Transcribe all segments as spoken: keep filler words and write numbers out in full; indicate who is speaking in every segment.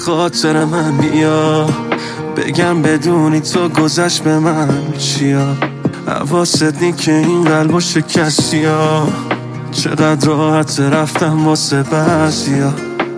Speaker 1: خاطر من بیا، بگم بدونی تو گذشت به من چیا. حواست نی که این قلبو شکستی ها، چقدر راحت رفتم واسه بعضیا.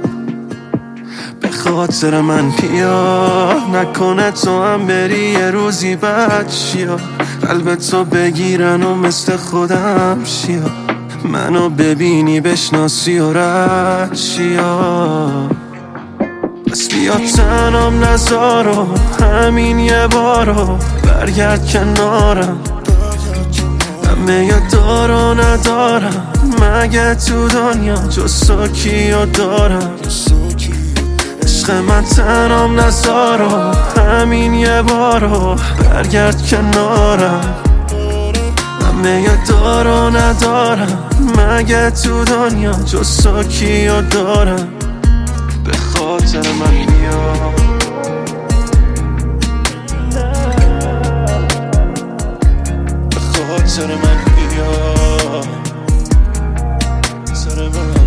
Speaker 1: به خاطر من بیا، نکنه تو هم بری یه روزی بد چیا. قلب تو بگیرن و مثل خودم شیا، منو ببینی بشناسی و رد چیا. بس بیا تنم نذارو، همین یه بارو برگرد کنارم. همه یه دارو ندارم، مگه تو دنیا جز تو کیو دارم. عشق من تنم نذارو، همین یه بارو برگرد کنارم. همه یه دارو ندارم، مگه تو دنیا جز تو کیو دارم. به خاطر من بیا، به خاطر من بیا، سر من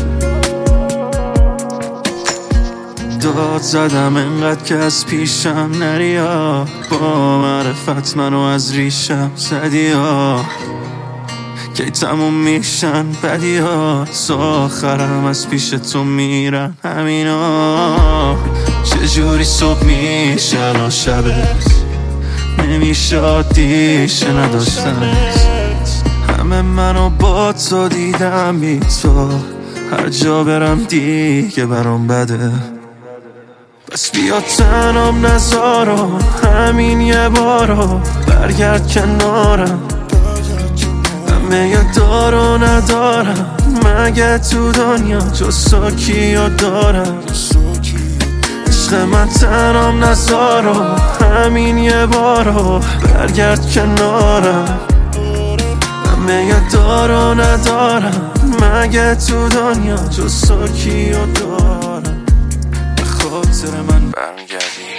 Speaker 1: داد زدم انقدر که از پیشم نریا. با معرفت منو از ریشم زدی ها، کی تموم میشن بدی ها. تا آخرم از پیش تو میرن همینا. چجوری صبح میشن و شبت نمیشه عادیشه نداشتنت. همه منو با تو دیدم بی تو، هر جا برم دیگه برام بده. بس بیا تنم نذارو، همین یه بارو برگرد کنارم. همه یه دارو ندارم، مگه تو دنیا جز تو کیو دارم. عشق من تنم نذارو، همین یه بارو برگرد کنارم. همه یه دارو ندارم، مگه تو دنیا جز تو کیو دارم. به خاطر من برگردی